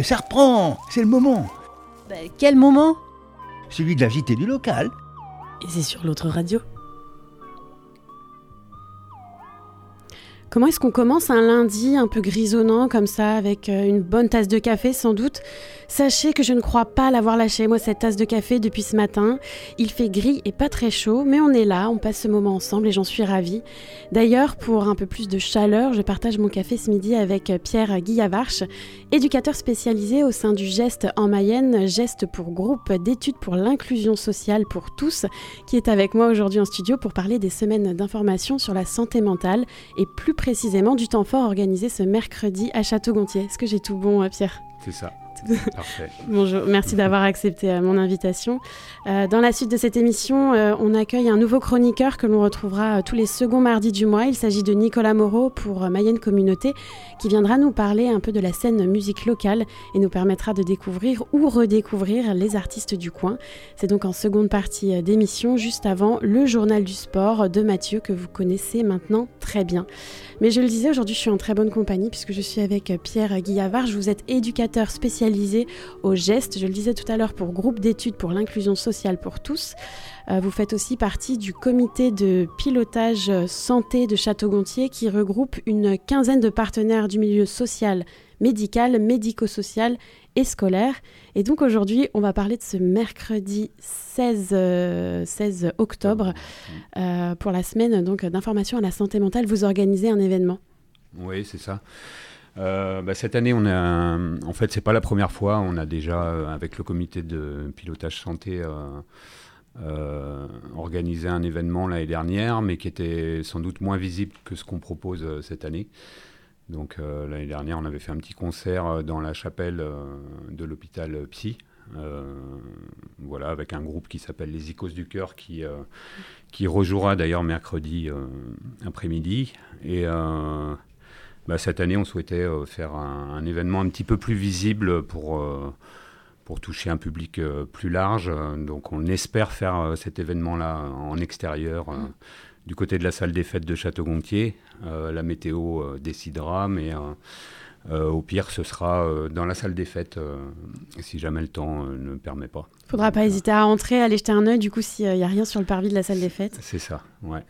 ça reprend, c'est le moment. Quel moment? Celui de la JT du local. Et c'est sur l'autre radio. Comment est-ce qu'on commence un lundi un peu grisonnant comme ça, avec une bonne tasse de café sans doute? Sachez que je ne crois pas l'avoir lâché, moi, cette tasse de café depuis ce matin. Il fait gris et pas très chaud, mais on est là, on passe ce moment ensemble et j'en suis ravie. D'ailleurs, pour un peu plus de chaleur, je partage mon café ce midi avec Pierre Guyavarche, éducateur spécialisé au sein du GEST en Mayenne, GEST pour groupe d'études pour l'inclusion sociale pour tous, qui est avec moi aujourd'hui en studio pour parler des semaines d'information sur la santé mentale et plus précisément du temps fort organisé ce mercredi à Château-Gontier. Est-ce que j'ai tout bon, Pierre ? C'est ça. Parfait. Bonjour, merci d'avoir accepté mon invitation. Dans la suite de cette émission, on accueille un nouveau chroniqueur que l'on retrouvera tous les seconds mardis du mois. Il s'agit de Nicolas Moreau pour Mayenne Communauté, qui viendra nous parler un peu de la scène musique locale et nous permettra de découvrir ou redécouvrir les artistes du coin. C'est donc en seconde partie d'émission, juste avant le journal du sport de Mathieu, que vous connaissez maintenant très bien. Mais je le disais, aujourd'hui je suis en très bonne compagnie puisque je suis avec Pierre Guyavarche. Vous êtes éducateur spécialisé au GEST, je le disais tout à l'heure, pour groupe d'études pour l'inclusion sociale pour tous. Vous faites aussi partie du comité de pilotage santé de Château-Gontier qui regroupe une quinzaine de partenaires du milieu social, médical, médico-social et scolaire. Et donc aujourd'hui, on va parler de ce mercredi 16 octobre pour la semaine donc, d'information à la santé mentale. Vous organisez un événement. Oui, c'est ça. Cette année, en fait, c'est pas la première fois. On a déjà, avec le comité de pilotage santé, organisé un événement l'année dernière, mais qui était sans doute moins visible que ce qu'on propose cette année. Donc l'année dernière, on avait fait un petit concert dans la chapelle de l'hôpital Psy. Voilà, avec un groupe qui s'appelle les Icos du Cœur qui rejouera d'ailleurs mercredi après-midi. Et cette année, on souhaitait faire un événement un petit peu plus visible pour toucher un public plus large. Donc on espère faire cet événement-là en extérieur, du côté de la salle des fêtes de Château-Gontier. La météo décidera, mais au pire, ce sera dans la salle des fêtes, si jamais le temps ne le permet pas. Il ne faudra pas hésiter à entrer, à aller jeter un œil, du coup, s'il n'y a rien sur le parvis de la salle des fêtes. C'est ça, ouais.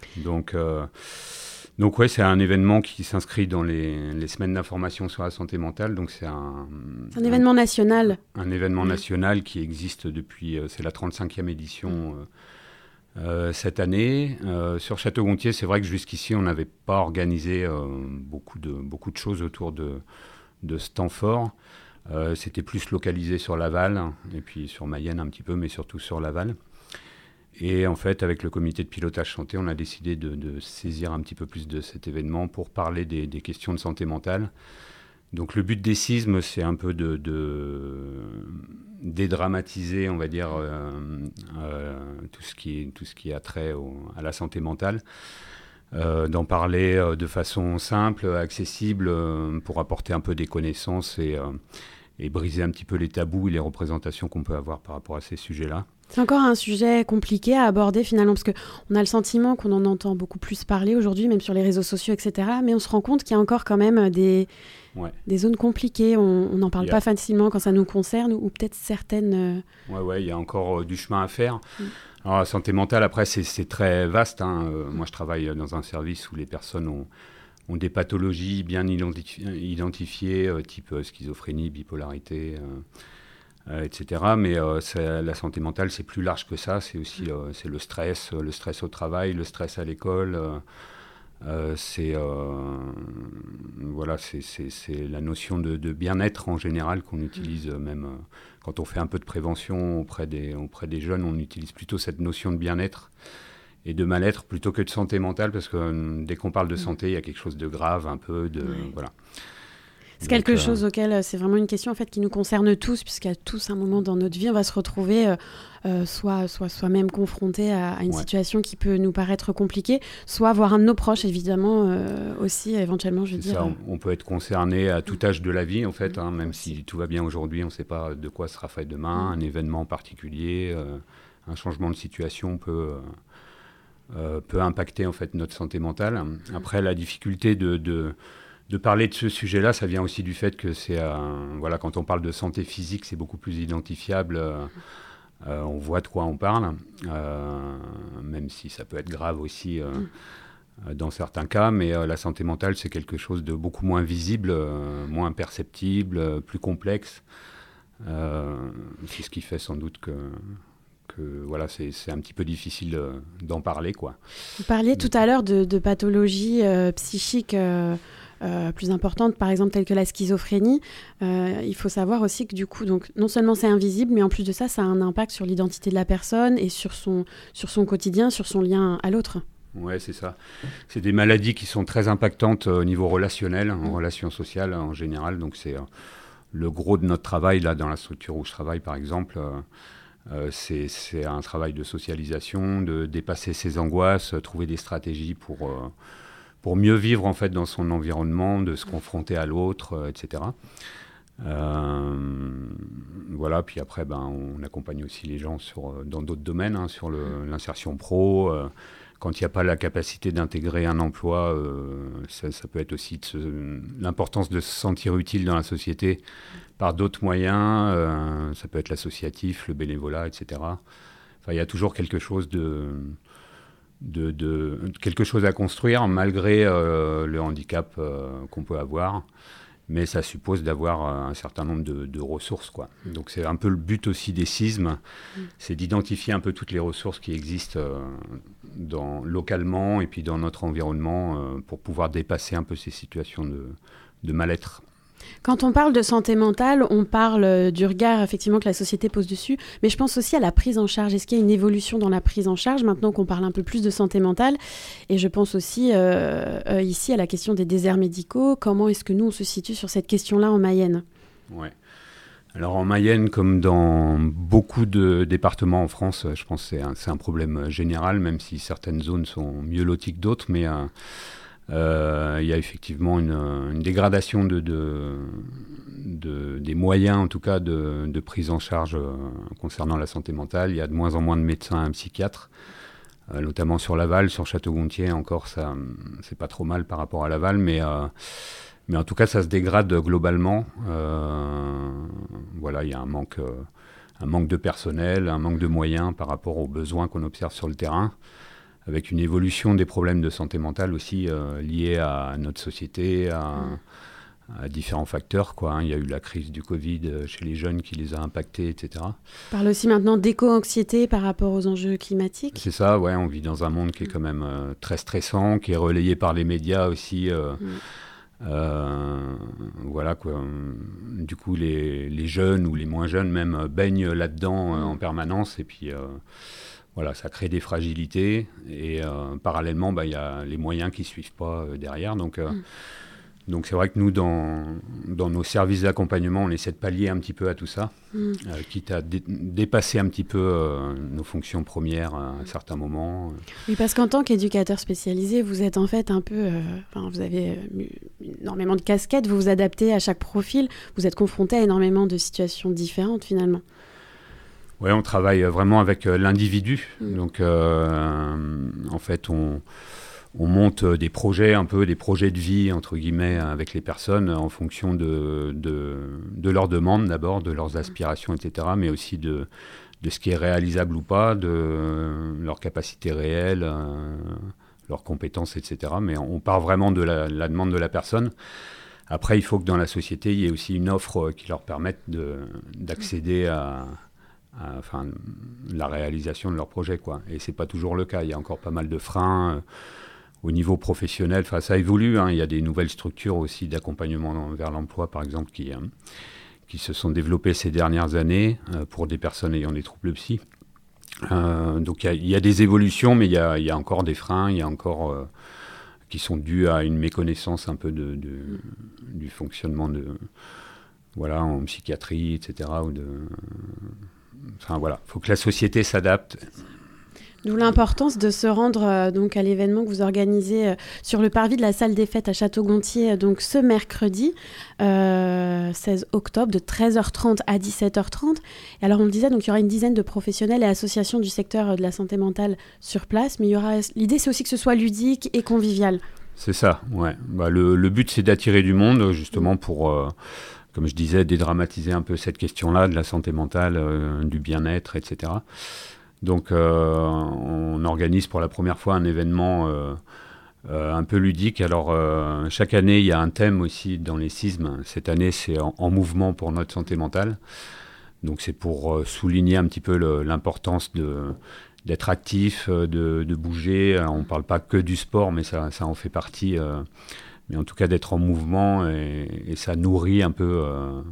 Donc ouais, c'est un événement qui s'inscrit dans les semaines d'information sur la santé mentale. Donc c'est un événement national. Un événement national qui existe depuis, c'est la 35e édition cette année. Sur Château-Gontier, c'est vrai que jusqu'ici, on n'avait pas organisé beaucoup de choses autour de ce temps fort. C'était plus localisé sur Laval, et puis sur Mayenne un petit peu, mais surtout sur Laval. Et en fait, avec le comité de pilotage santé, on a décidé de saisir un petit peu plus de cet événement pour parler des questions de santé mentale. Donc le but des CISM, c'est un peu de dédramatiser, on va dire, tout ce qui a trait à la santé mentale. D'en parler de façon simple, accessible, pour apporter un peu des connaissances et briser un petit peu les tabous et les représentations qu'on peut avoir par rapport à ces sujets-là. C'est encore un sujet compliqué à aborder finalement, parce qu'on a le sentiment qu'on en entend beaucoup plus parler aujourd'hui, même sur les réseaux sociaux, etc. Mais on se rend compte qu'il y a encore quand même des zones compliquées. On n'en parle pas facilement quand ça nous concerne, ou peut-être certaines... il y a encore du chemin à faire. Alors la santé mentale, après, c'est très vaste. Moi, je travaille dans un service où les personnes ont des pathologies bien identifiées, type schizophrénie, bipolarité... etc. Mais la santé mentale, c'est plus large que ça. C'est aussi c'est le stress au travail, le stress à l'école. C'est la notion de bien-être en général qu'on utilise même quand on fait un peu de prévention auprès des jeunes. On utilise plutôt cette notion de bien-être et de mal-être plutôt que de santé mentale, parce que dès qu'on parle de santé, il y a quelque chose de grave, un peu de voilà. C'est quelque chose auquel c'est vraiment une question en fait qui nous concerne tous, puisqu'à tous un moment dans notre vie, on va se retrouver soit soi-même confronté à une situation qui peut nous paraître compliquée, soit voir un de nos proches évidemment aussi éventuellement, je veux dire. Ça, on peut être concerné à tout âge de la vie en fait, même si tout va bien aujourd'hui, on ne sait pas de quoi sera fait demain, un événement particulier, un changement de situation peut impacter en fait notre santé mentale. Après, la difficulté de de parler de ce sujet-là, ça vient aussi du fait que quand on parle de santé physique, c'est beaucoup plus identifiable. On voit de quoi on parle, même si ça peut être grave aussi dans certains cas. Mais la santé mentale, c'est quelque chose de beaucoup moins visible, moins perceptible, plus complexe. C'est ce qui fait sans doute que c'est un petit peu difficile d'en parler, quoi. Vous parliez tout à l'heure de pathologies psychiques plus importantes, par exemple telles que la schizophrénie. Il faut savoir aussi que du coup, donc, non seulement c'est invisible, mais en plus de ça, ça a un impact sur l'identité de la personne et sur son quotidien, sur son lien à l'autre. Ouais, c'est ça. C'est des maladies qui sont très impactantes au niveau relationnel, en relations sociales en général. Donc c'est le gros de notre travail, là, dans la structure où je travaille, par exemple. C'est un travail de socialisation, de dépasser ses angoisses, trouver des stratégies pour mieux vivre en fait dans son environnement, de se confronter à l'autre, etc. Puis après, on accompagne aussi les gens dans d'autres domaines, sur l'insertion pro. Quand il n'y a pas la capacité d'intégrer un emploi, ça peut être aussi l'importance de se sentir utile dans la société par d'autres moyens. Ça peut être l'associatif, le bénévolat, etc. Enfin, il y a toujours quelque chose quelque chose à construire malgré le handicap qu'on peut avoir. Mais ça suppose d'avoir un certain nombre de ressources, quoi. Donc c'est un peu le but aussi des CISM, c'est d'identifier un peu toutes les ressources qui existent localement et puis dans notre environnement pour pouvoir dépasser un peu ces situations de mal-être. Quand on parle de santé mentale, on parle du regard effectivement que la société pose dessus, mais je pense aussi à la prise en charge. Est-ce qu'il y a une évolution dans la prise en charge maintenant qu'on parle un peu plus de santé mentale? Et je pense aussi ici à la question des déserts médicaux. Comment est-ce que nous on se situe sur cette question-là en Mayenne? Ouais. Alors en Mayenne, comme dans beaucoup de départements en France, je pense que c'est un problème général, même si certaines zones sont mieux loties que d'autres, mais il y a effectivement une dégradation des moyens, en tout cas, de prise en charge concernant la santé mentale. Il y a de moins en moins de médecins et psychiatres, notamment sur Laval. Sur Château-Gontier, encore, ça, c'est pas trop mal par rapport à Laval, mais en tout cas, ça se dégrade globalement. Il y a un manque de personnel, un manque de moyens par rapport aux besoins qu'on observe sur le terrain, avec une évolution des problèmes de santé mentale aussi liés à notre société, à différents facteurs, quoi. Il y a eu la crise du Covid chez les jeunes qui les a impactés, etc. On parle aussi maintenant d'éco-anxiété par rapport aux enjeux climatiques. C'est ça, ouais. On vit dans un monde qui est quand même très stressant, qui est relayé par les médias aussi. Voilà, quoi. Du coup, les jeunes ou les moins jeunes même baignent là-dedans en permanence, et puis ça crée des fragilités, et parallèlement, il y a les moyens qui ne suivent pas derrière. Donc c'est vrai que nous, dans nos services d'accompagnement, on essaie de pallier un petit peu à tout ça, quitte à dépasser un petit peu nos fonctions premières à un certain moment. Oui, parce qu'en tant qu'éducateur spécialisé, vous êtes en fait un peu... vous avez énormément de casquettes, vous vous adaptez à chaque profil, vous êtes confronté à énormément de situations différentes finalement. Oui, on travaille vraiment avec l'individu. Donc, en fait, on monte des projets de vie, entre guillemets, avec les personnes en fonction de leurs demandes d'abord, de leurs aspirations, etc., mais aussi de ce qui est réalisable ou pas, de leurs capacités réelles, leurs compétences, etc. Mais on part vraiment de la demande de la personne. Après, il faut que dans la société, il y ait aussi une offre qui leur permette d'accéder à la réalisation de leur projet, quoi. Et c'est pas toujours le cas. Il y a encore pas mal de freins au niveau professionnel. Enfin, ça évolue, hein. Il y a des nouvelles structures aussi d'accompagnement vers l'emploi, par exemple, qui se sont développées ces dernières années pour des personnes ayant des troubles psy. Donc il y a des évolutions, mais il y a encore des freins. Il y a encore qui sont dus à une méconnaissance un peu du fonctionnement en psychiatrie, etc. Faut que la société s'adapte. D'où l'importance de se rendre donc à l'événement que vous organisez sur le parvis de la salle des fêtes à Château-Gontier, donc ce mercredi 16 octobre de 13h30 à 17h30. Et alors on le disait, donc il y aura une dizaine de professionnels et associations du secteur de la santé mentale sur place, mais l'idée c'est aussi que ce soit ludique et convivial. C'est ça, ouais. Le but, c'est d'attirer du monde, justement, pour, comme je disais, dédramatiser un peu cette question-là de la santé mentale, du bien-être, etc. Donc, on organise pour la première fois un événement un peu ludique. Alors, chaque année, il y a un thème aussi dans les CISM. Cette année, c'est en mouvement pour notre santé mentale. Donc, c'est pour souligner un petit peu l'importance d'être actif, de bouger. Alors, on ne parle pas que du sport, mais ça en fait partie. Mais en tout cas, d'être en mouvement et ça nourrit un peu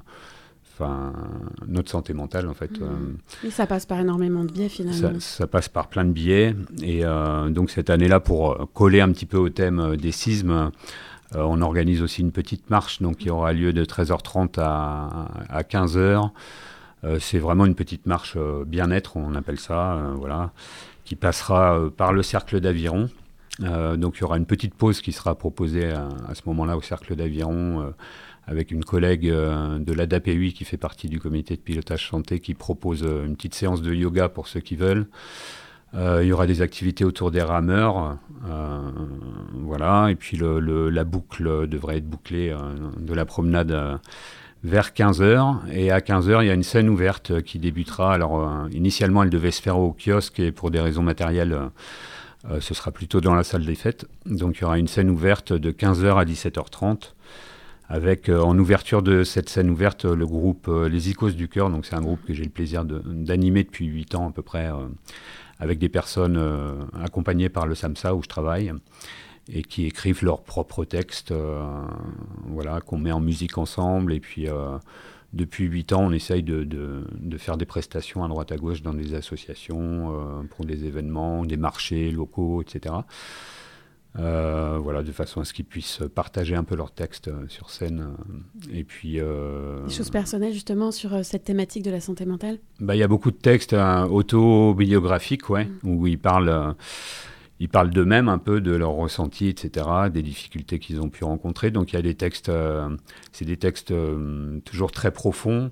notre santé mentale, en fait. Et ça passe par énormément de biais, finalement. Ça passe par plein de biais. Et donc, cette année-là, pour coller un petit peu au thème des CISM, on organise aussi une petite marche donc, qui aura lieu de 13h30 à 15h. C'est vraiment une petite marche bien-être, on appelle ça, voilà, qui passera par le cercle d'Aviron. Donc il y aura une petite pause qui sera proposée à ce moment-là au cercle d'Aviron avec une collègue de l'ADAPEUI qui fait partie du comité de pilotage santé qui propose une petite séance de yoga pour ceux qui veulent. Il y aura des activités autour des rameurs, voilà, et puis la boucle devrait être bouclée de la promenade vers 15h, et à 15h, il y a une scène ouverte qui débutera. Alors, initialement, elle devait se faire au kiosque, et pour des raisons matérielles, ce sera plutôt dans la salle des fêtes. Donc, il y aura une scène ouverte de 15h à 17h30, avec en ouverture de cette scène ouverte, le groupe Les Icônes du Cœur. Donc, c'est un groupe que j'ai le plaisir d'animer depuis 8 ans à peu près, avec des personnes accompagnées par le SAMSA où je travaille, et qui écrivent leurs propres textes, voilà, qu'on met en musique ensemble. Et puis, depuis 8 ans, on essaye de faire des prestations à droite à gauche dans des associations, pour des événements, des marchés locaux, etc. Voilà, de façon à ce qu'ils puissent partager un peu leurs textes sur scène. Et puis, des choses personnelles, justement, sur cette thématique de la santé mentale ? Il y a beaucoup de textes autobiographiques, ouais, où ils parlent d'eux-mêmes un peu, de leurs ressentis, etc., des difficultés qu'ils ont pu rencontrer. Donc il y a des textes, c'est des textes toujours très profonds,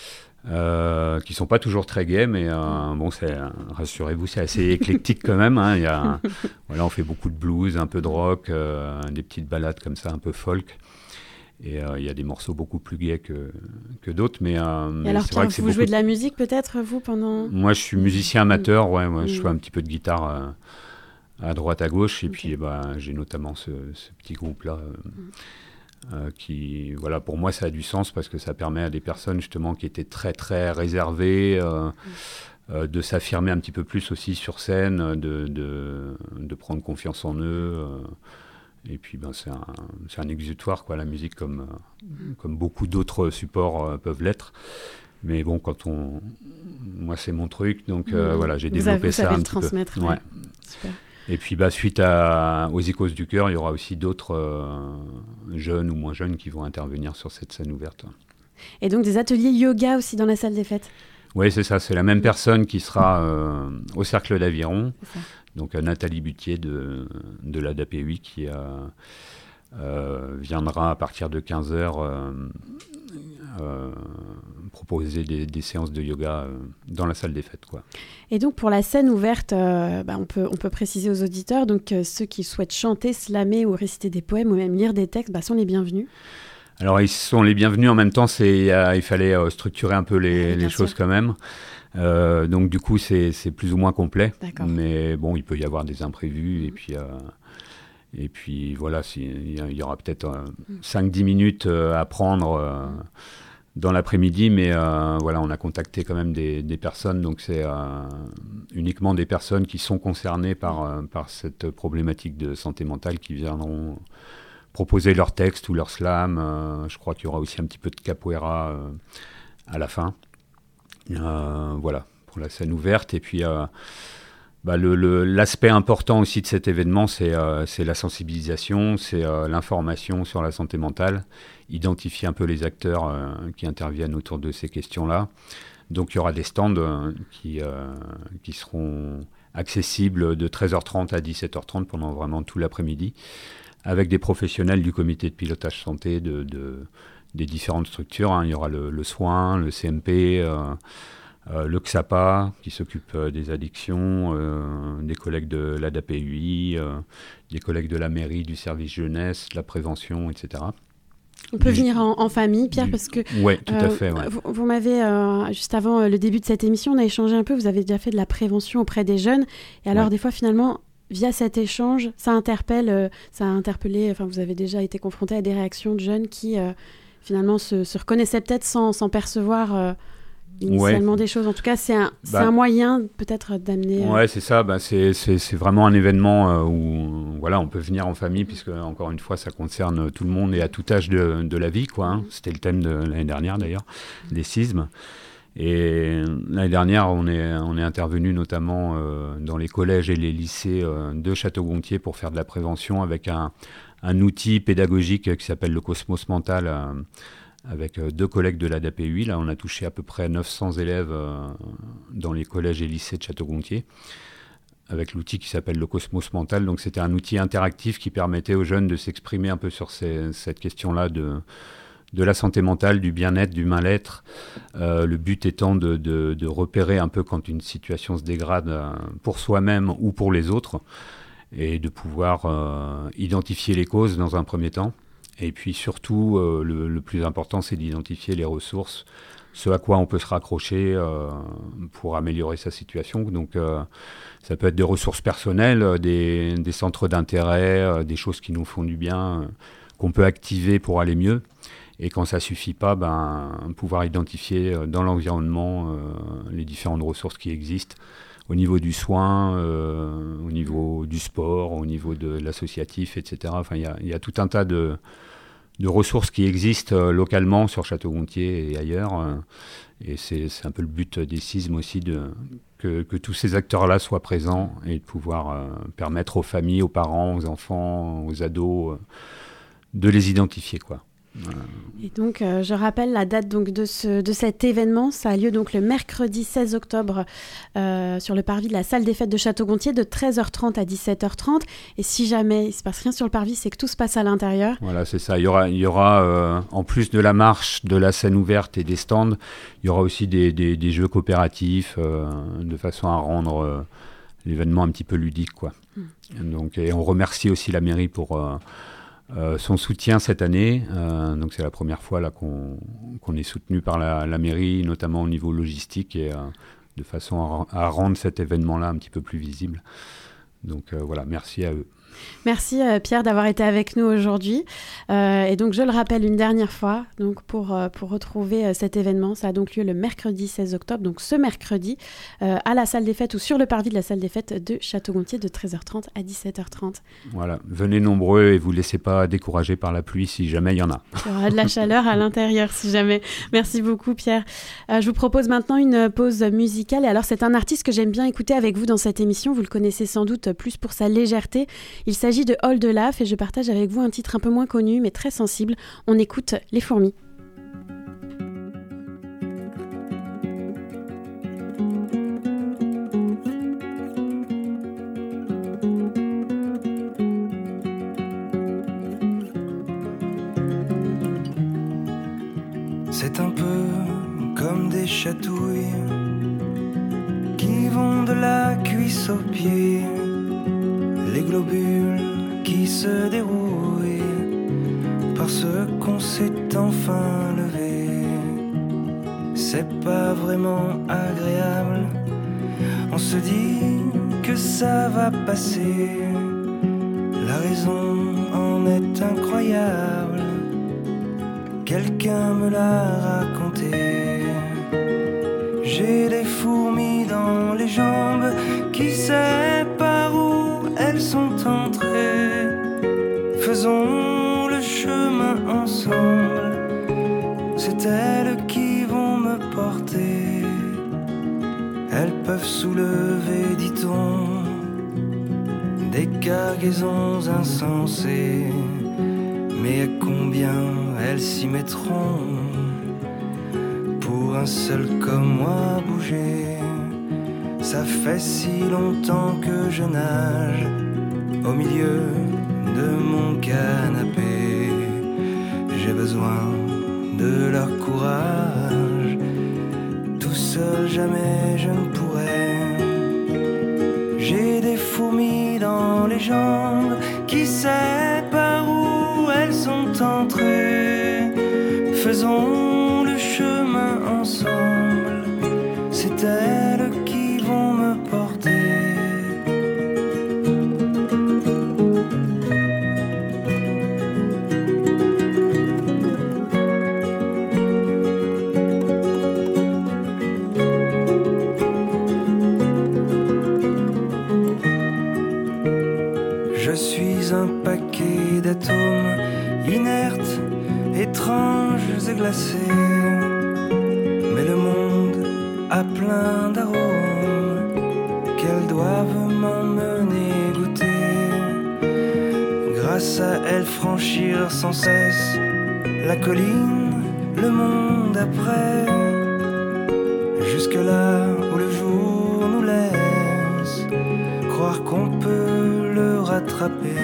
qui sont pas toujours très gais, mais bon, rassurez-vous, c'est assez éclectique quand même. Hein. Voilà, on fait beaucoup de blues, un peu de rock, des petites ballades comme ça, un peu folk. Et il y a des morceaux beaucoup plus gais que d'autres. Mais alors, c'est vrai que vous jouez de la musique peut-être, vous, pendant... Moi, je suis musicien amateur, ouais, je joue un petit peu de guitare à droite, à gauche. Et puis, j'ai notamment ce petit groupe-là qui, voilà, pour moi, ça a du sens parce que ça permet à des personnes, justement, qui étaient très, très réservées, de s'affirmer un petit peu plus aussi sur scène, de prendre confiance en eux. Et puis, c'est un exutoire, quoi, la musique, comme beaucoup d'autres supports peuvent l'être. Mais bon, moi, c'est mon truc, donc voilà, j'ai développé ça un petit peu. Ouais. Super. Et puis, suite aux Icônes du Cœur, il y aura aussi d'autres jeunes ou moins jeunes qui vont intervenir sur cette scène ouverte. Et donc, des ateliers yoga aussi dans la salle des fêtes ? Oui, c'est ça. C'est la même personne qui sera au Cercle d'Aviron. Donc, Nathalie Butier de l'ADAPEUI qui viendra à partir de 15h proposer des séances de yoga dans la salle des fêtes, quoi. Et donc pour la scène ouverte, on peut préciser aux auditeurs, donc ceux qui souhaitent chanter, slammer ou réciter des poèmes ou même lire des textes sont les bienvenus. Alors ils sont les bienvenus, en même temps il fallait structurer un peu les choses quand même. Donc du coup c'est plus ou moins complet. D'accord. Mais bon, il peut y avoir des imprévus et puis voilà, il y aura peut-être 5-10 minutes à prendre dans l'après-midi, mais voilà, on a contacté quand même des personnes, donc c'est uniquement des personnes qui sont concernées par cette problématique de santé mentale qui viendront proposer leur texte ou leur slam. Je crois qu'il y aura aussi un petit peu de capoeira à la fin. Voilà, pour la scène ouverte. Et puis l'aspect important aussi de cet événement, c'est la sensibilisation, c'est l'information sur la santé mentale, identifier un peu les acteurs qui interviennent autour de ces questions-là. Donc il y aura des stands qui seront accessibles de 13h30 à 17h30 pendant vraiment tout l'après-midi, avec des professionnels du comité de pilotage santé des différentes structures. Il y aura le soin, le CMP, Le XAPA, qui s'occupe des addictions, des collègues de l'ADAPUI, des collègues de la mairie, du service jeunesse, de la prévention, etc. On peut venir en famille, Pierre, parce que... Oui, tout à fait. Ouais. Vous m'avez, juste avant le début de cette émission, on a échangé un peu, vous avez déjà fait de la prévention auprès des jeunes. Et alors, des fois, finalement, via cet échange, ça a interpellé, enfin, vous avez déjà été confronté à des réactions de jeunes qui, finalement, se reconnaissaient peut-être sans percevoir... initialement des choses. En tout cas, c'est un moyen peut-être d'amener... Ouais, c'est ça. C'est vraiment un événement où on peut venir en famille, puisque, encore une fois, ça concerne tout le monde et à tout âge de la vie, quoi, hein. C'était le thème de l'année dernière, d'ailleurs, des sismes. Et l'année dernière, on est intervenu notamment dans les collèges et les lycées de Château-Gontier pour faire de la prévention avec un outil pédagogique qui s'appelle le Cosmos Mental, avec 2 collègues de l'ADAPUI. Là, on a touché à peu près 900 élèves dans les collèges et lycées de Château-Gontier, avec l'outil qui s'appelle le Cosmos Mental. Donc, c'était un outil interactif qui permettait aux jeunes de s'exprimer un peu sur cette question-là de la santé mentale, du bien-être, du mal-être. Le but étant de repérer un peu quand une situation se dégrade pour soi-même ou pour les autres, et de pouvoir identifier les causes dans un premier temps. Et puis surtout, le plus important, c'est d'identifier les ressources, ce à quoi on peut se raccrocher pour améliorer sa situation. Donc, ça peut être des ressources personnelles, des centres d'intérêt, des choses qui nous font du bien, qu'on peut activer pour aller mieux. Et quand ça ne suffit pas, pouvoir identifier dans l'environnement les différentes ressources qui existent, au niveau du soin, au niveau du sport, au niveau de l'associatif, etc. Enfin, il y a tout un tas de ressources qui existent localement sur Château-Gontier et ailleurs. Et c'est un peu le but des sismes aussi, que tous ces acteurs-là soient présents et de pouvoir permettre aux familles, aux parents, aux enfants, aux ados, de les identifier, quoi. Et donc, je rappelle la date donc, de cet événement. Ça a lieu donc le mercredi 16 octobre sur le parvis de la salle des fêtes de Château-Gontier de 13h30 à 17h30. Et si jamais il ne se passe rien sur le parvis, c'est que tout se passe à l'intérieur. Voilà, c'est ça. Il y aura en plus de la marche, de la scène ouverte et des stands, il y aura aussi des jeux coopératifs de façon à rendre l'événement un petit peu ludique, quoi. Donc, et on remercie aussi la mairie pour... son soutien cette année, donc c'est la première fois là qu'on est soutenu par la mairie, notamment au niveau logistique, et de façon à rendre cet événement-là un petit peu plus visible. Donc voilà, merci à eux. Merci Pierre d'avoir été avec nous aujourd'hui. Et donc je le rappelle une dernière fois, donc pour retrouver cet événement, ça a donc lieu le mercredi 16 octobre, donc ce mercredi, à la salle des fêtes ou sur le parvis de la salle des fêtes de Château-Gontier de 13h30 à 17h30. Voilà, venez nombreux et vous ne laissez pas décourager par la pluie si jamais il y en a. Il y aura de la chaleur à l'intérieur si jamais. Merci beaucoup Pierre. Je vous propose maintenant une pause musicale. Et alors c'est un artiste que j'aime bien écouter avec vous dans cette émission. Vous le connaissez sans doute plus pour sa légèreté. Il s'agit de Hold the Laugh et je partage avec vous un titre un peu moins connu mais très sensible. On écoute Les Fourmis. C'est un peu comme des chatouilles qui vont de la cuisse aux pieds. Les globules qui se dérouillent parce qu'on s'est enfin levé. C'est pas vraiment agréable. On se dit que ça va passer. La raison en est incroyable. Quelqu'un me l'a raconté. J'ai des fourmis dans les jambes. Qui sait par où elles sont entrées. Faisons le chemin ensemble. C'est elles qui vont me porter. Elles peuvent soulever, dit-on, des cargaisons insensées. Mais à combien elles s'y mettront pour un seul comme moi bouger? Ça fait si longtemps que je nage au milieu de mon canapé. J'ai besoin de leur courage. Tous seul jamais je ne pourrais. J'ai des fourmis dans les jambes, qui sait par où elles sont entrées. Faisons le chemin ensemble, c'est elles qui vont me porter. Je suis un paquet d'atomes inertes, étranges et glacés, mais le monde a plein d'arômes qu'elles doivent m'emmener goûter. Grâce à elles franchir sans cesse la colline, le monde après, jusque là où le jour nous laisse croire qu'on peut le rattraper.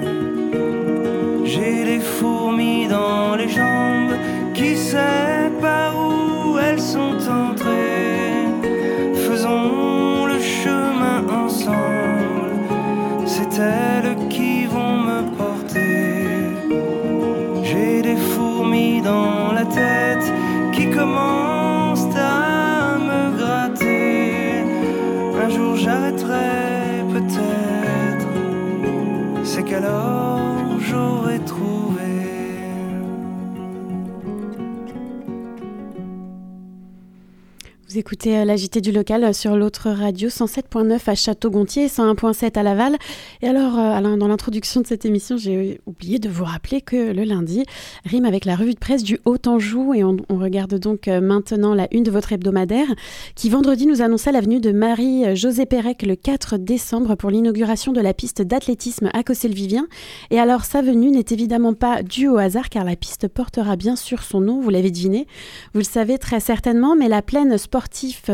J'ai des fourmis dans les jambes, qui sait par où elles sont entrées. Faisons le chemin ensemble, c'est elles qui vont me porter. J'ai des fourmis dans la tête qui commencent à me gratter. Un jour j'arrêterai peut-être, c'est qu'alors j'aurais trouvé. Vous écoutez la JT du local sur l'autre radio 107.9 à Château-Gontier et 101.7 à Laval. Et alors, dans l'introduction de cette émission, j'ai oublié de vous rappeler que le lundi rime avec la revue de presse du Haut-Anjou. Et on regarde donc maintenant la une de votre hebdomadaire qui, vendredi, nous annonçait la venue de Marie-Josée Pérec le 4 décembre pour l'inauguration de la piste d'athlétisme à Cossé-le-Vivien. Et alors, sa venue n'est évidemment pas due au hasard car la piste portera bien sûr son nom, vous l'avez deviné. Vous le savez très certainement, mais la plaine sportive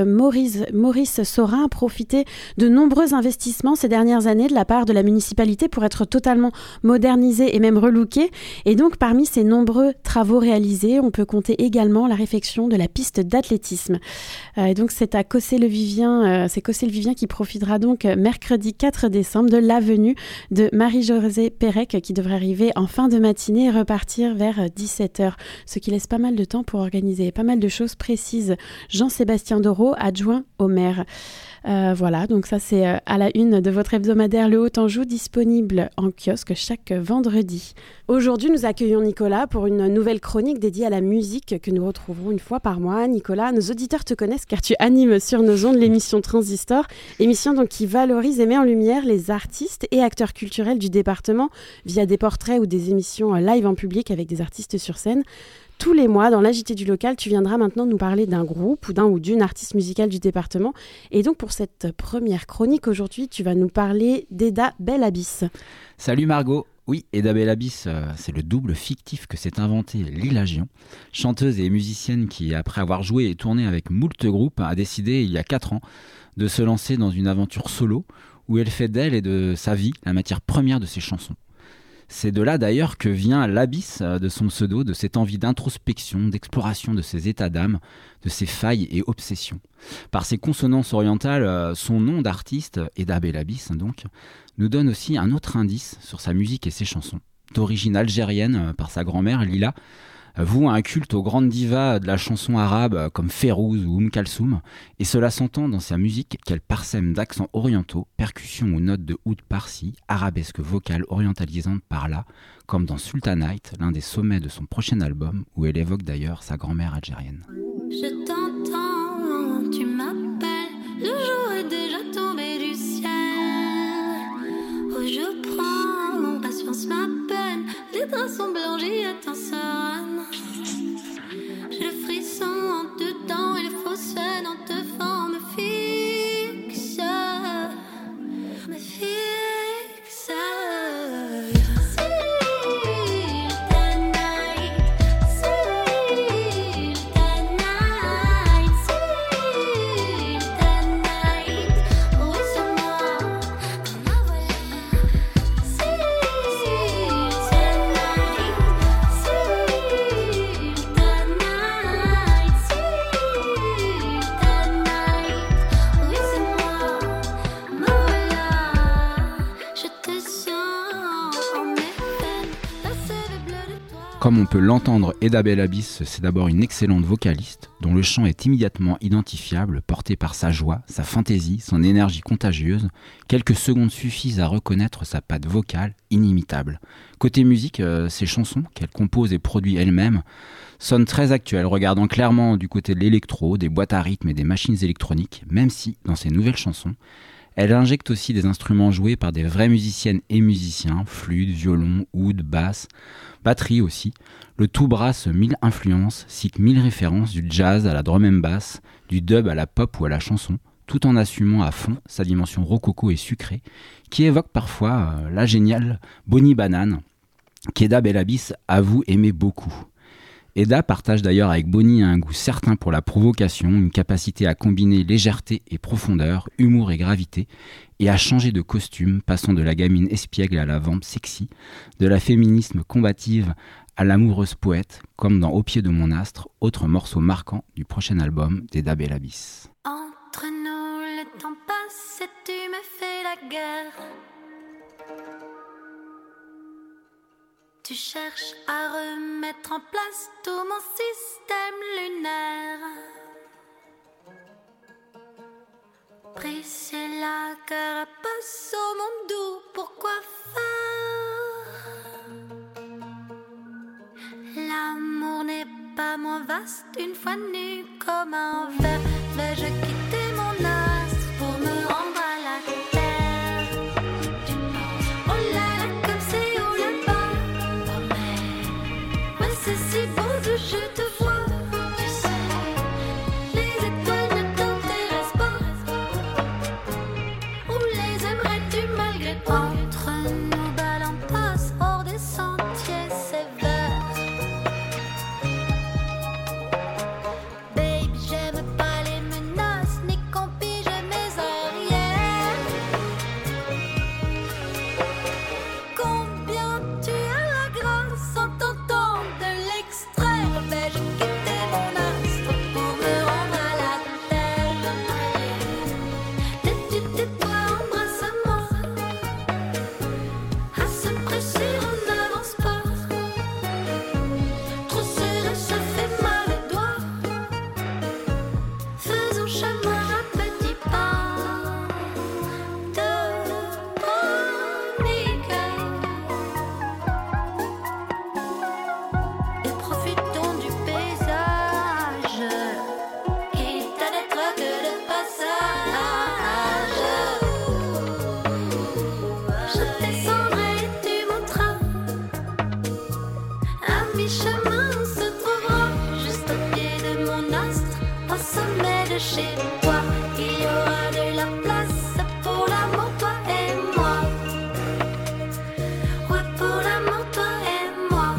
Maurice Saurin a profité de nombreux investissements ces dernières années de la part de la municipalité pour être totalement modernisée et même relookée. Et donc, parmi ces nombreux travaux réalisés, on peut compter également la réfection de la piste d'athlétisme. Et donc, c'est à Cossé-le-Vivien, qui profitera donc mercredi 4 décembre de la venue de Marie-Josée Pérec qui devrait arriver en fin de matinée et repartir vers 17h. Ce qui laisse pas mal de temps pour organiser pas mal de choses précises. Jean-Sébastien Doreau, adjoint au maire. Voilà, donc ça c'est à la une de votre hebdomadaire Le Haut-Anjou, disponible en kiosque chaque vendredi. Aujourd'hui, nous accueillons Nicolas pour une nouvelle chronique dédiée à la musique que nous retrouverons une fois par mois. Nicolas, nos auditeurs te connaissent car tu animes sur nos ondes l'émission Transistor, émission donc qui valorise et met en lumière les artistes et acteurs culturels du département via des portraits ou des émissions live en public avec des artistes sur scène. Tous les mois, dans la JT du local, tu viendras maintenant nous parler d'un groupe ou d'un ou d'une artiste musicale du département. Et donc, pour cette première chronique aujourd'hui, tu vas nous parler d'Eda Bel-Abyss. Salut Margot. Oui, Eda Bel-Abyss, c'est le double fictif que s'est inventé Lila Gion, chanteuse et musicienne qui, après avoir joué et tourné avec moult groupes, a décidé, il y a 4 ans, de se lancer dans une aventure solo où elle fait d'elle et de sa vie la matière première de ses chansons. C'est de là d'ailleurs que vient l'abysse de son pseudo, de cette envie d'introspection, d'exploration de ses états d'âme, de ses failles et obsessions. Par ses consonances orientales, son nom d'artiste, Eda Bel-Abyss donc, nous donne aussi un autre indice sur sa musique et ses chansons. D'origine algérienne par sa grand-mère Lila, voue un culte aux grandes divas de la chanson arabe comme Férouz ou Kalsoum, et cela s'entend dans sa musique qu'elle parsème d'accents orientaux, percussions ou notes de oud par-ci, arabesques vocales orientalisantes par-là, comme dans Sultanite, l'un des sommets de son prochain album, où elle évoque d'ailleurs sa grand-mère algérienne. Je t'entends, tu m'appelles, le jour est déjà tombé du ciel. Oh, je prends, patience ma peine, les draps sont blancs, j'y attends sereine. J'ai le frisson en dedans et les fausses scènes en devant me fixe. Me fixe. Comme on peut l'entendre, Eda Bel-Abbès, c'est d'abord une excellente vocaliste, dont le chant est immédiatement identifiable, porté par sa joie, sa fantaisie, son énergie contagieuse. Quelques secondes suffisent à reconnaître sa patte vocale inimitable. Côté musique, ses chansons, qu'elle compose et produit elle-même, sonnent très actuelles, regardant clairement du côté de l'électro, des boîtes à rythme et des machines électroniques, même si, dans ses nouvelles chansons, elle injecte aussi des instruments joués par des vraies musiciennes et musiciens, flûte, violon, oud, basse, batterie aussi. Le tout brasse 1000 influences, cite 1000 références du jazz à la drum and bass, du dub à la pop ou à la chanson, tout en assumant à fond sa dimension rococo et sucrée, qui évoque parfois la géniale Bonnie Banane, qu'Eda Bel-Abbès avoue aimer beaucoup. Eda partage d'ailleurs avec Bonnie un goût certain pour la provocation, une capacité à combiner légèreté et profondeur, humour et gravité, et à changer de costume, passant de la gamine espiègle à la vampe sexy, de la féminisme combative à l'amoureuse poète, comme dans Au pied de mon astre, autre morceau marquant du prochain album d'Eda Bel-Abbès. Entre nous, le temps passe et tu me fais la guerre. Tu cherches à remettre en place tout mon système lunaire. Briser la carapace au monde doux, pourquoi faire? L'amour n'est pas moins vaste une fois nu comme un verre. Vais-je quitter mon astre pour me rendre à la terre? Tu penses, oh là là, comme c'est haut là-bas. Oh mais, ouais c'est si beau que je te vois. Tu sais, les étoiles ne t'intéressent pas. Où les aimerais-tu malgré toi? Entre nous, balle en passe hors des sentiers sévères. Baby, j'aime pas les menaces ni qu'on pige mes arrières. Combien tu as la grâce en tentant de l'extraire? Vais-je quitter mon astre pour me rendre à la terre? Tais-toi, embrasse-moi. À se presser, on n'avance pas. Trop serré, ça fait mal aux doigts. Faisons chemin à petits pas de panique et profitons du paysage, quitte à n'être que de passage. Je descendrai et tu monteras. À mi-chemin, on se trouvera juste au pied de mon astre, au sommet de chez toi. Il y aura de la place pour l'amour, toi et moi. Ouais, pour l'amour, toi et moi.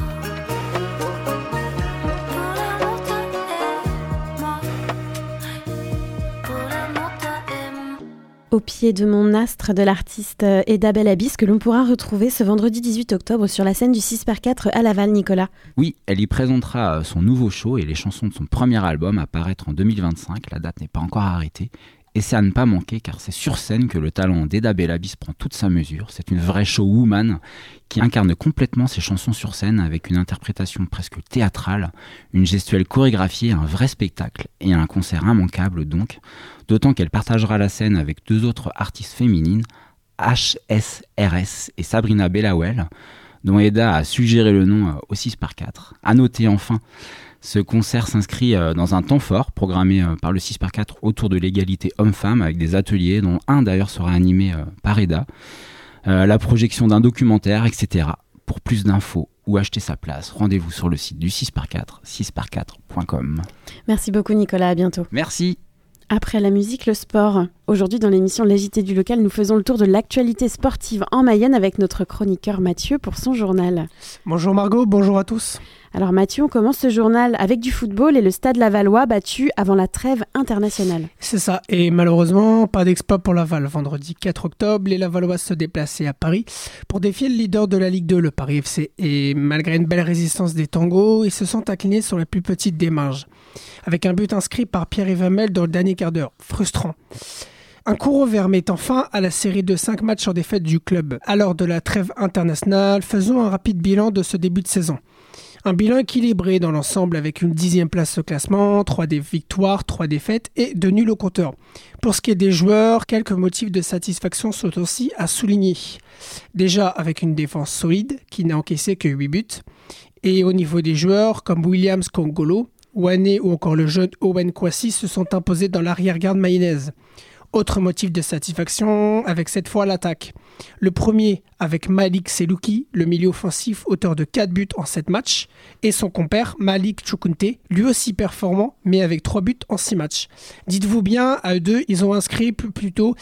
Pour l'amour, toi et moi. Pour l'amour, toi et moi. Au pied de mon astre de l'artiste Eda Bel-Abbès, que l'on pourra retrouver ce vendredi 18 octobre sur la scène du 6x4 à Laval, Nicolas. Oui, elle y présentera son nouveau show et les chansons de son premier album à paraître en 2025. La date n'est pas encore arrêtée. Et c'est à ne pas manquer car c'est sur scène que le talent d'Eda Bel-Abbès prend toute sa mesure. C'est une vraie showwoman qui incarne complètement ses chansons sur scène avec une interprétation presque théâtrale, une gestuelle chorégraphiée, un vrai spectacle et un concert immanquable donc. D'autant qu'elle partagera la scène avec deux autres artistes féminines, HSRS et Sabrina Bellawell, dont Eda a suggéré le nom au 6x4. À noter enfin, ce concert s'inscrit dans un temps fort programmé par le 6x4 autour de l'égalité homme-femme avec des ateliers dont un d'ailleurs sera animé par Eda, la projection d'un documentaire, etc. Pour plus d'infos ou acheter sa place, rendez-vous sur le site du 6x4, 6x4.com. Merci beaucoup Nicolas, à bientôt. Merci. Après la musique, le sport. Aujourd'hui, dans l'émission L'agité du local, nous faisons le tour de l'actualité sportive en Mayenne avec notre chroniqueur Mathieu pour son journal. Bonjour Margot, bonjour à tous. Alors Mathieu, on commence ce journal avec du football et le Stade Lavallois battu avant la trêve internationale. C'est ça, et malheureusement, pas d'exploit pour Laval. Vendredi 4 octobre, les Lavallois se déplaçaient à Paris pour défier le leader de la Ligue 2, le Paris FC. Et malgré une belle résistance des tangos, ils se sont inclinés sur la plus petite des marges, avec un but inscrit par Pierre-Yves Hamel dans le dernier quart d'heure. Frustrant. Un coup revers mettant fin à la série de 5 matchs en défaite du club. À l'heure de la trêve internationale, faisons un rapide bilan de ce début de saison. Un bilan équilibré dans l'ensemble avec une 10e place au classement, 3 victoires, 3 défaites et 2 nuls au compteur. Pour ce qui est des joueurs, quelques motifs de satisfaction sont aussi à souligner. Déjà avec une défense solide qui n'a encaissé que 8 buts. Et au niveau des joueurs comme Williams Kongolo, Wane ou encore le jeune Owen Kwasi se sont imposés dans l'arrière-garde mayonnaise. Autre motif de satisfaction avec cette fois l'attaque. Le premier avec Malik Selouki, le milieu offensif auteur de 4 buts en 7 matchs, et son compère Malik Chukunte, lui aussi performant, mais avec 3 buts en 6 matchs. Dites-vous bien, à eux deux, ils ont inscrit plus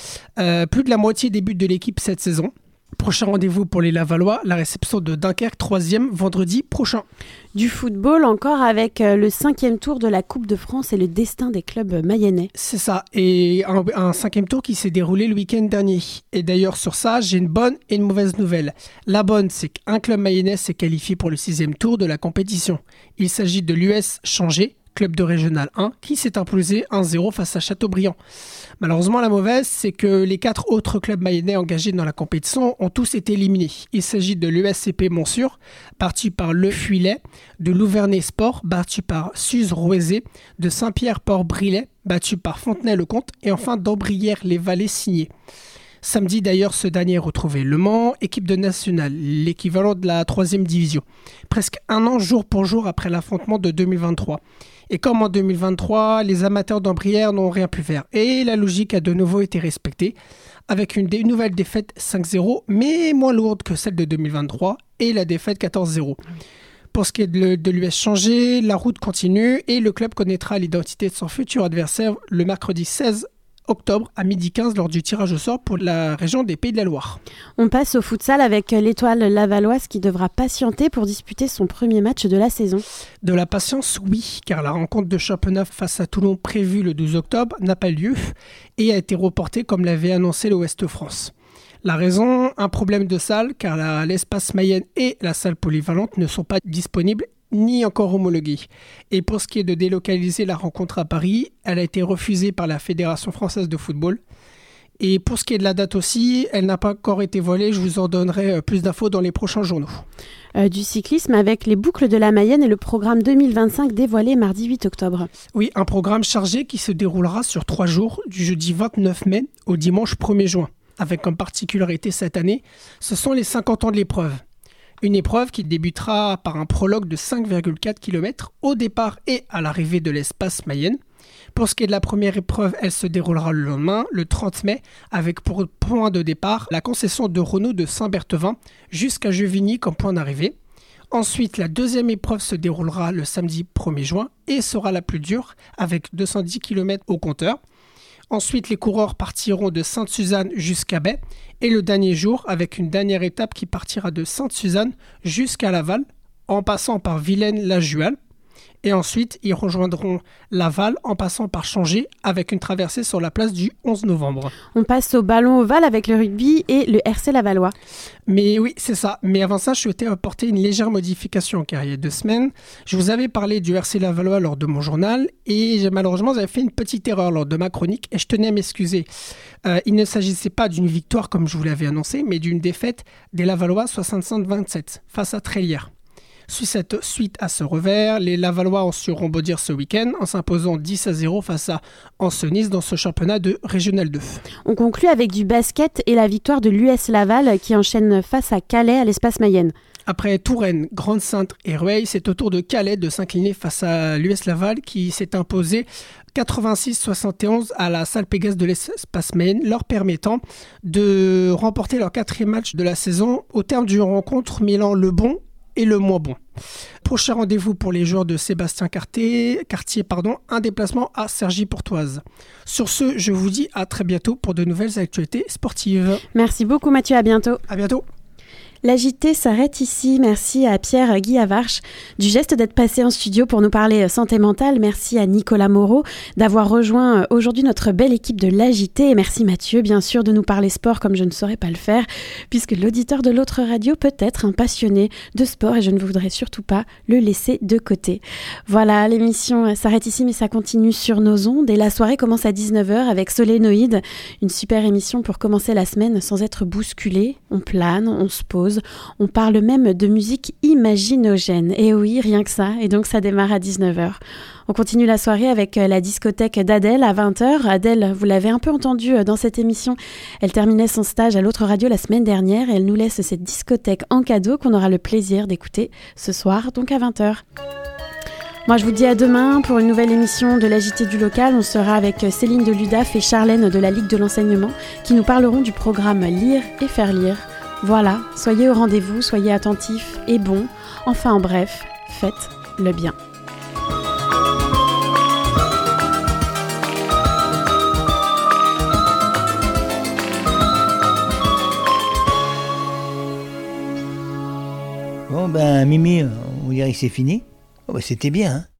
de la moitié des buts de l'équipe cette saison. Prochain rendez-vous pour les Lavallois, la réception de Dunkerque, 3e, vendredi prochain. Du football encore avec le 5e tour de la Coupe de France et le destin des clubs mayennais. C'est ça, et un 5e tour qui s'est déroulé le week-end dernier. Et d'ailleurs sur ça, j'ai une bonne et une mauvaise nouvelle. La bonne, c'est qu'un club mayennais s'est qualifié pour le 6e tour de la compétition. Il s'agit de l'US Changé, club de Régional 1, qui s'est imposé 1-0 face à Châteaubriand. Malheureusement, la mauvaise, c'est que les 4 autres clubs mayennais engagés dans la compétition ont tous été éliminés. Il s'agit de l'USCP Montsûrs, battu par Le Fuilet, de Louvernay Sport, battu par Suse-Rouezé, de Saint-Pierre-Port-Brillet, battu par Fontenay-le-Comte, et enfin d'Ambrières-les-Vallées signé. Samedi d'ailleurs, ce dernier retrouvait Le Mans, équipe de nationale, l'équivalent de la 3e division. Presque un an jour pour jour après l'affrontement de 2023. Et comme en 2023, les amateurs d'Ambrières n'ont rien pu faire. Et la logique a de nouveau été respectée, avec une nouvelle défaite 5-0, mais moins lourde que celle de 2023, et la défaite 14-0. Pour ce qui est de l'US Changé, la route continue, et le club connaîtra l'identité de son futur adversaire le mercredi 16 octobre à 12h15 lors du tirage au sort pour la région des Pays de la Loire. On passe au futsal avec l'Étoile lavalloise qui devra patienter pour disputer son premier match de la saison. De la patience, oui, car la rencontre de championnat face à Toulon prévue le 12 octobre n'a pas lieu et a été reportée comme l'avait annoncé l'Ouest France. La raison, un problème de salle, car l'espace Mayenne et la salle polyvalente ne sont pas disponibles ni encore homologuée. Et pour ce qui est de délocaliser la rencontre à Paris, elle a été refusée par la Fédération française de football. Et pour ce qui est de la date aussi, elle n'a pas encore été voilée. Je vous en donnerai plus d'infos dans les prochains journaux. Du cyclisme avec les boucles de la Mayenne et le programme 2025 dévoilé mardi 8 octobre. Oui, un programme chargé qui se déroulera sur 3 jours, du jeudi 29 mai au dimanche 1er juin. Avec comme particularité cette année, ce sont les 50 ans de l'épreuve. Une épreuve qui débutera par un prologue de 5,4 km au départ et à l'arrivée de l'espace Mayenne. Pour ce qui est de la première épreuve, elle se déroulera le lendemain, le 30 mai, avec pour point de départ la concession de Renault de Saint-Berthevin jusqu'à Jevigny comme point d'arrivée. Ensuite, la deuxième épreuve se déroulera le samedi 1er juin et sera la plus dure avec 210 km au compteur. Ensuite, les coureurs partiront de Sainte-Suzanne jusqu'à Baie et le dernier jour avec une dernière étape qui partira de Sainte-Suzanne jusqu'à Laval en passant par Vilaine-la-Jual. Et ensuite, ils rejoindront Laval en passant par Changé avec une traversée sur la place du 11 novembre. On passe au ballon ovale avec le rugby et le RC Lavallois. Mais oui, c'est ça. Mais avant ça, je souhaitais apporter une légère modification car il y a 2 semaines, je vous avais parlé du RC Lavallois lors de mon journal et malheureusement, j'avais fait une petite erreur lors de ma chronique et je tenais à m'excuser. Il ne s'agissait pas d'une victoire comme je vous l'avais annoncé, mais d'une défaite des Lavallois 65-27 face à Trélière. Suite à ce revers, les Lavallois ont su rebondir ce week-end en s'imposant 10-0 face à Ancenis dans ce championnat de Régional 2. On conclut avec du basket et la victoire de l'US Laval qui enchaîne face à Calais à l'espace Mayenne. Après Touraine, Grande-Sainte et Rueil, c'est au tour de Calais de s'incliner face à l'US Laval qui s'est imposé 86-71 à la salle Pégase de l'espace Mayenne, leur permettant de remporter leur 4e match de la saison au terme d'une rencontre mêlant le bon et le moins bon. Prochain rendez-vous pour les joueurs de Sébastien Cartier, un déplacement à Cergy-Pontoise. Sur ce, je vous dis à très bientôt pour de nouvelles actualités sportives. Merci beaucoup Mathieu, à bientôt. À bientôt. La JT s'arrête ici. Merci à Pierre Guyavarche du geste d'être passé en studio pour nous parler santé mentale. Merci à Nicolas Moreau d'avoir rejoint aujourd'hui notre belle équipe de la JT. Et merci Mathieu, bien sûr, de nous parler sport comme je ne saurais pas le faire, puisque l'auditeur de l'autre radio peut être un passionné de sport et je ne voudrais surtout pas le laisser de côté. Voilà, l'émission s'arrête ici, mais ça continue sur nos ondes. Et la soirée commence à 19h avec Solénoïde, une super émission pour commencer la semaine sans être bousculé. On plane, on se pose. pause. On parle même de musique imaginogène. Et oui, rien que ça. Et donc ça démarre à 19h. On continue la soirée avec la discothèque d'Adèle à 20h. Adèle, vous l'avez un peu entendu dans cette émission, elle terminait son stage à l'autre radio la semaine dernière et elle nous laisse cette discothèque en cadeau qu'on aura le plaisir d'écouter ce soir, donc à 20h. Moi, je vous dis à demain pour une nouvelle émission de la JT du local. On sera avec Céline de l'UDAF et Charlène de la Ligue de l'enseignement qui nous parleront du programme Lire et faire lire. Voilà, soyez au rendez-vous, soyez attentifs et bons. Enfin, en bref, faites le bien. Bon ben Mimi, on dirait que c'est fini. Oh, ben, c'était bien, hein.